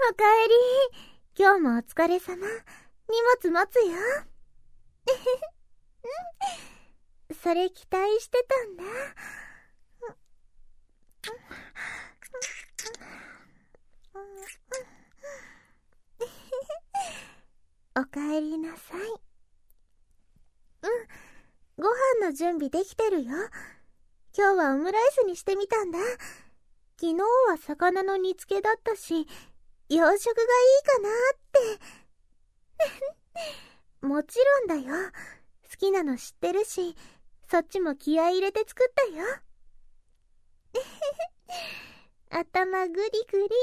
おかえり。今日もお疲れ様。荷物持つよ。それ期待してたんだ。おかえりなさい。ご飯の準備できてるよ。今日はオムライスにしてみたんだ。昨日は魚の煮付けだったし、洋食がいいかなってもちろんだよ。好きなの知ってるし、そっちも気合い入れて作ったよ。頭グリグリ。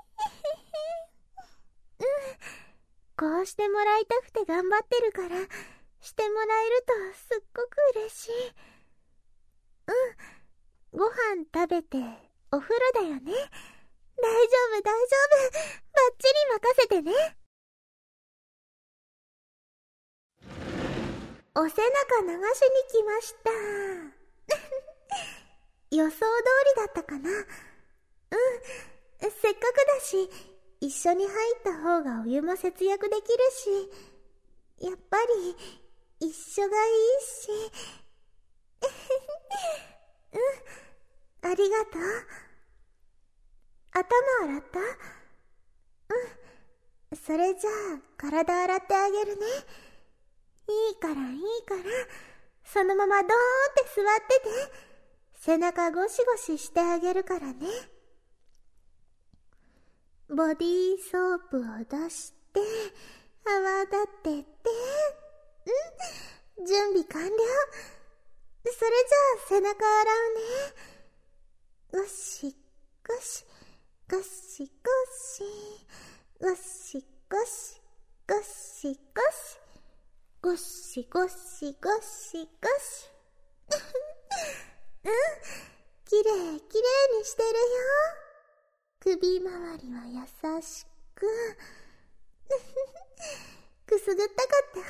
こうしてもらいたくて頑張ってるから、してもらえるとすっごく嬉しい。ご飯食べてお風呂だよね。大丈夫大丈夫。バッチリ任せてね。お背中流しに来ました。予想通りだったかな。せっかくだし、一緒に入った方がお湯も節約できるし、やっぱり一緒がいいし。ありがとう。頭洗った？それじゃあ体洗ってあげるね。いいからいいから、そのままドーンって座ってて。背中ゴシゴシしてあげるからね。ボディーソープを出して、泡立てて。準備完了。それじゃあ背中洗うね。ゴシゴシ、ゴシゴシ、ゴシゴシ、ゴシゴシ、ゴシゴシゴシゴシ。きれいきれいにしてるよ。首周りは優しく。くすぐったかった？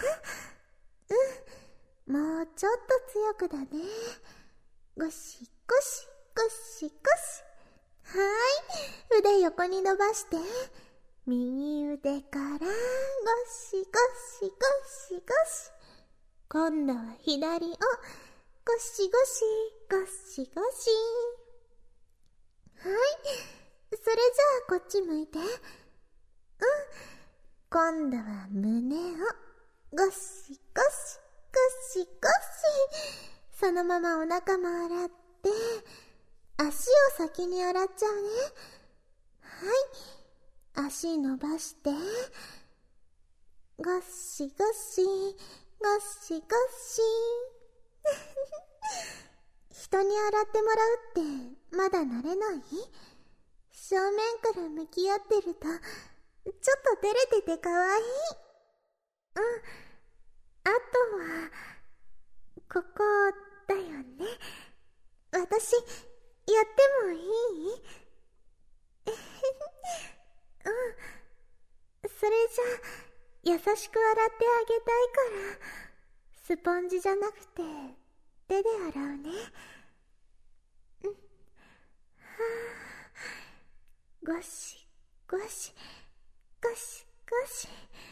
もうちょっと強くだね。ゴシゴシゴシゴシ。はーい、腕横に伸ばして。右腕からゴシゴシゴシゴシ。今度は左をゴシゴシゴシゴシ。はい、それじゃあこっち向いて。今度は胸をゴシゴシゴシゴシ。そのままお腹も洗って、足を先に洗っちゃうね。はい、足伸ばして、ゴシゴシゴシゴシ。人に洗ってもらうってまだ慣れない？正面から向き合ってるとちょっと照れててかわいい。あとはここだよね。私やってもいい？それじゃ優しく洗ってあげたいから、スポンジじゃなくて手で洗うね。ゴシゴシゴシゴシ。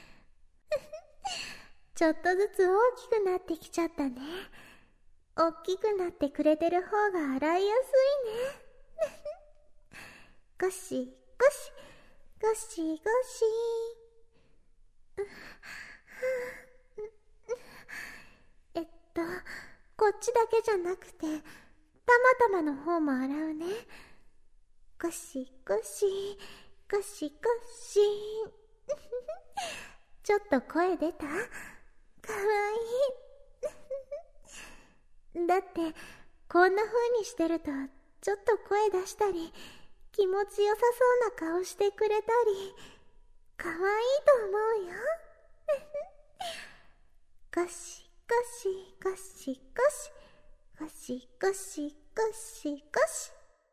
ちょっとずつ大きくなってきちゃったね。大きくなってくれてる方が洗いやすいね。ゴシゴシゴシゴシ。こっちだけじゃなくて、たまたまの方も洗うね。ゴシゴシゴシゴシ。ちょっと声出た？かわいい。だってこんな風にしてるとちょっと声出したり、気持ちよさそうな顔してくれたり、かわいいと思うよ。ゴシゴシゴシゴシゴシゴシゴシゴシ。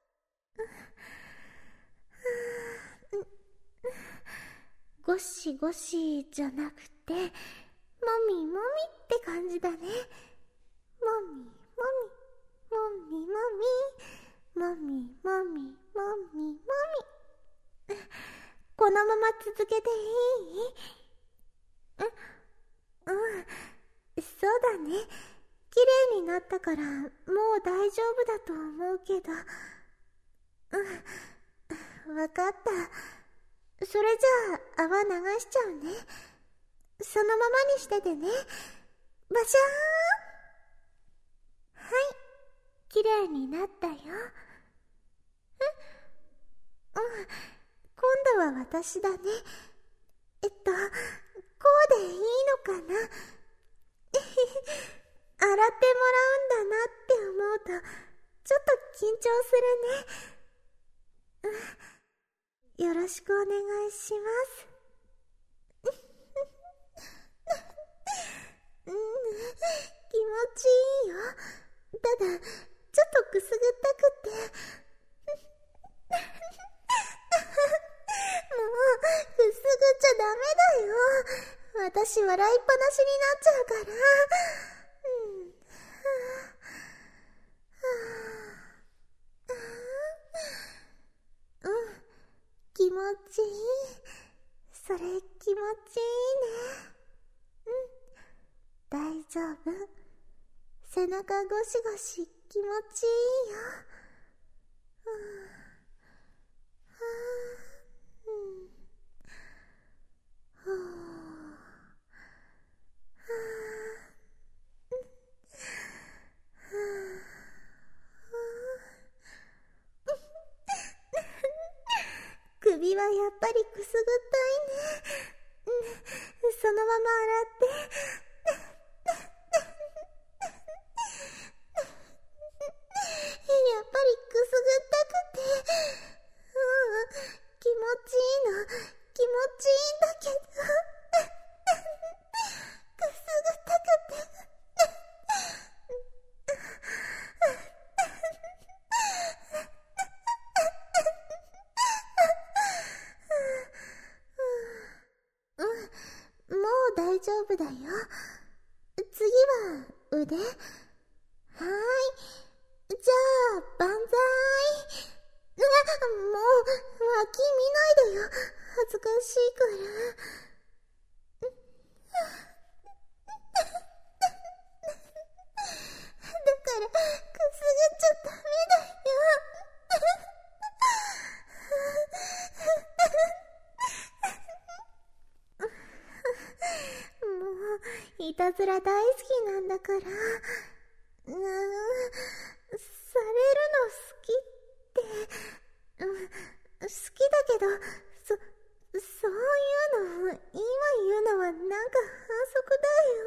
ゴシゴシじゃなくて、もみもみって感じだね。もみもみもみもみもみもみもみもみ。こののまま続けていい？そうだね。綺麗になったからもう大丈夫だと思うけど。わかった。それじゃあ泡流しちゃうね。そのままにしててね。バシャーン。はい、綺麗になったよ。今度は私だね。こうでいいのかな。洗ってもらうんだなって思うと、ちょっと緊張するね。よろしくお願いします。気持ちいいよ。ただ、ちょっとくすぐったくて。もう、くすぐっちゃダメだよ。私笑いっぱなしになっちゃうから。気持ちいい。それ気持ちいいね。大丈夫。背中ゴシゴシ気持ちいいよ。首はやっぱりくすぐったいね。そのまま洗って。やっぱりくすぐったくて。気持ちいいの。気持ちいいんだけど。くすぐったくて。もう大丈夫だよ。次は腕。はーい。じゃあ、万歳。もう、脇見ないでよ。恥ずかしいから。だから、くすぐっちゃダメだよ。もう、いたずら大好きなんだから。されるの好きって、好きだけど、そういうの、今言うのはなんか反則だよ。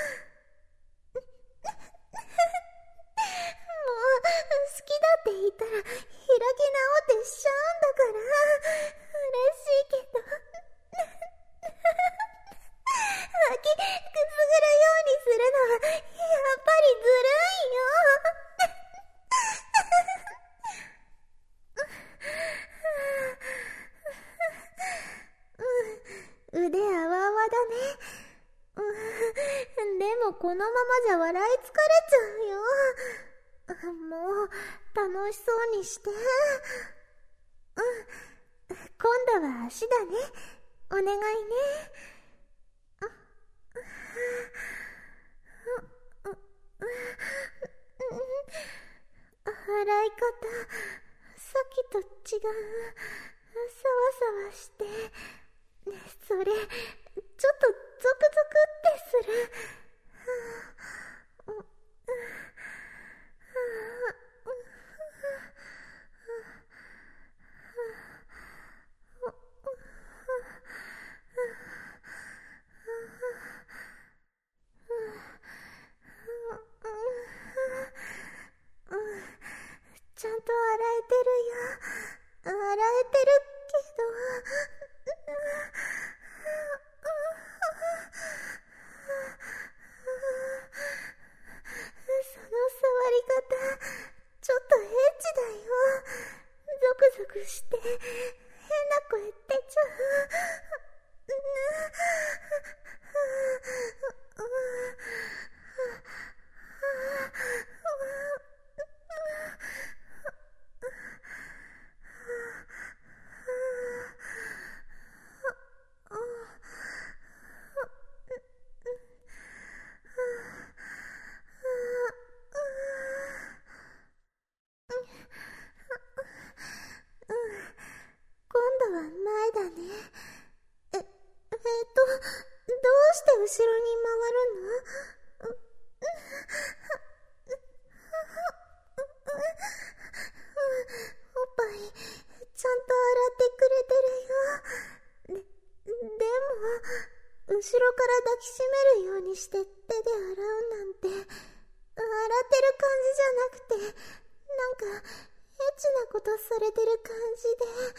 もう、好きだって言ったら、開き直ってしちゃうんだから、嬉しいけど。脇、くすぐるようにするのは、やっぱりずるいよ。腕あわあわだね。でもこのままじゃ笑い疲れちゃうよ。もう、楽しそうにして。今度は足だね。お願いね。洗い方、さっきと違う。サワサワして。それ、ちょっとゾクゾクってする。ちゃんと洗えてるよ。洗えてるけど。その触り方、ちょっとエッチだよ。ゾクゾクして、変な声出ちゃう。 後ろに回るの？おっぱい、ちゃんと洗ってくれてるよ。でも、後ろから抱きしめるようにして手で洗うなんて、洗ってる感じじゃなくて、なんか、エッチなことされてる感じで。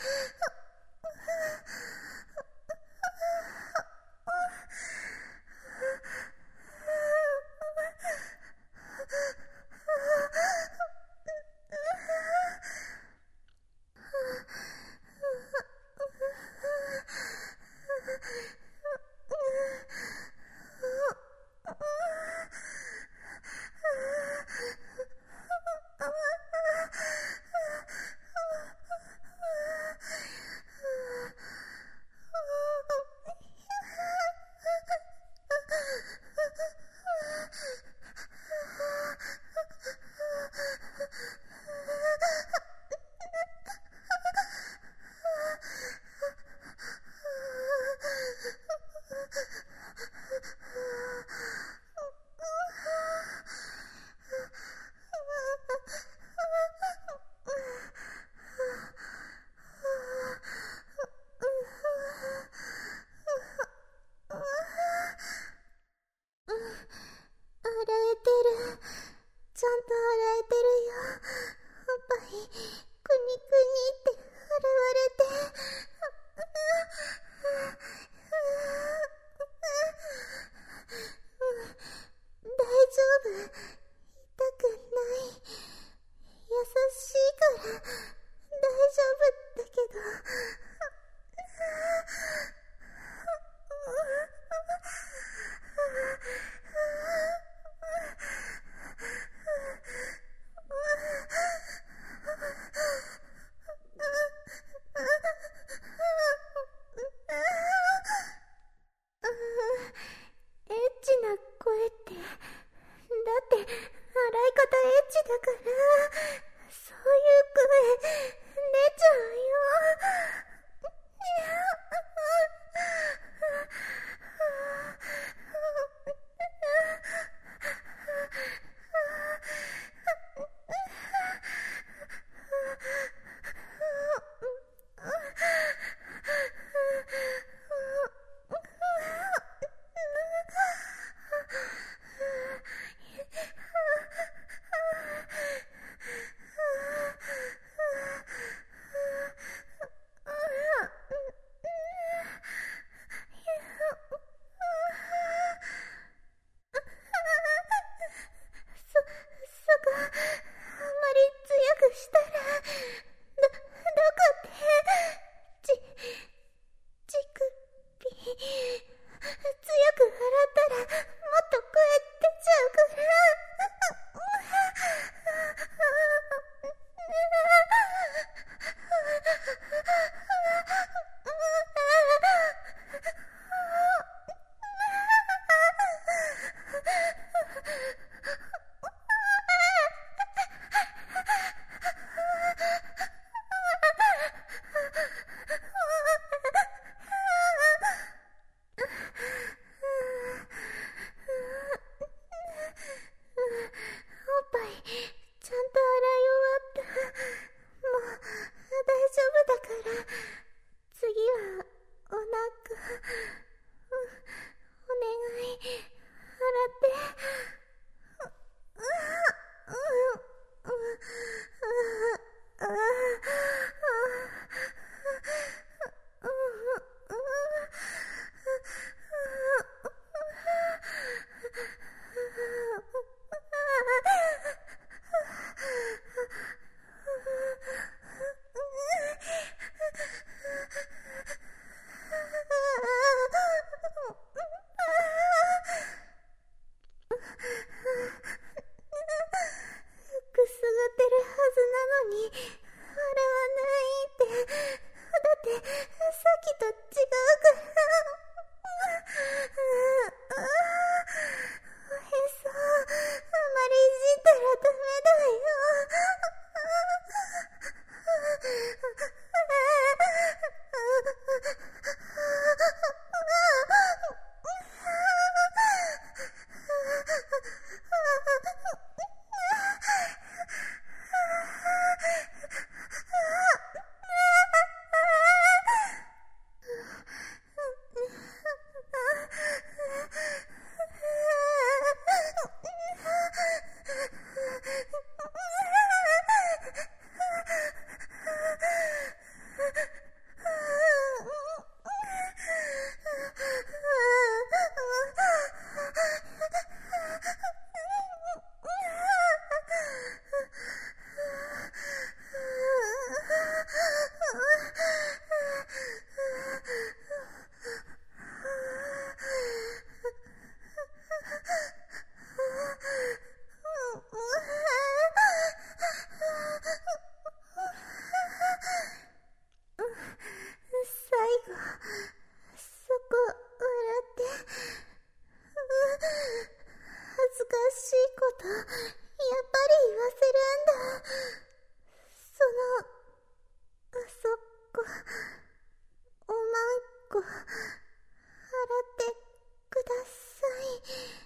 ってください。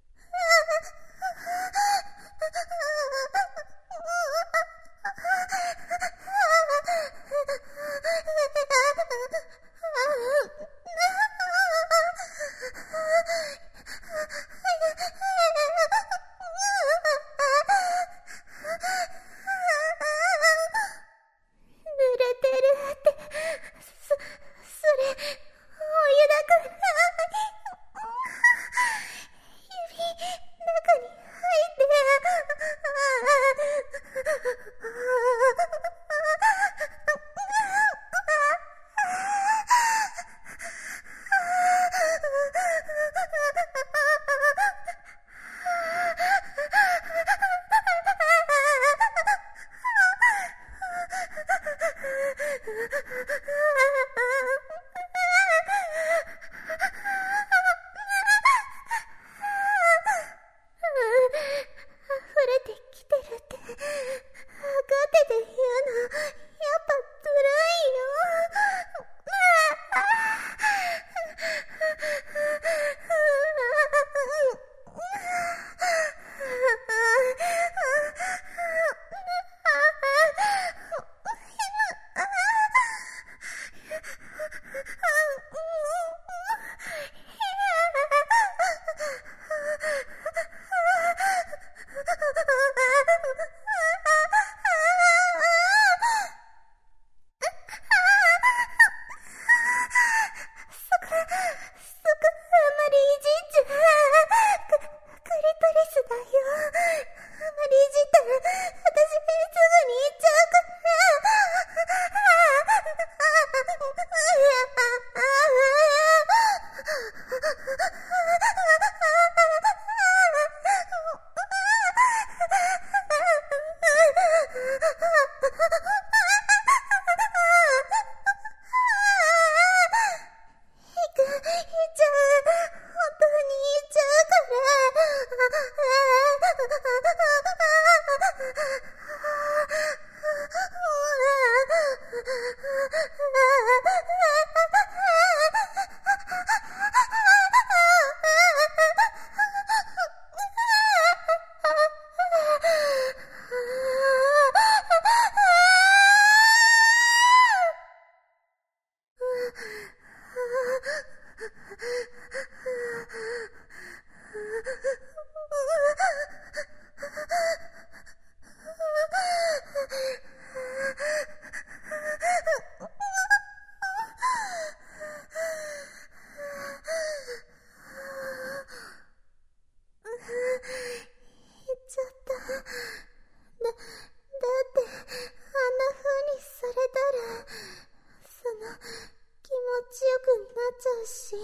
し、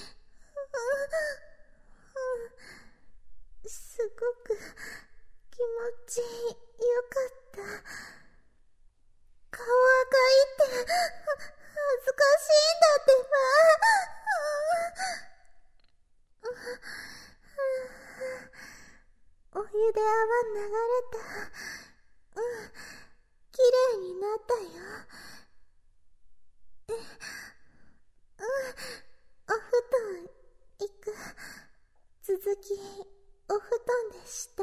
すごく気持ちよかった。顔赤いって恥ずかしいんだってば。お湯で泡流れた。綺麗になったよ。お布団行く。続きお布団でした。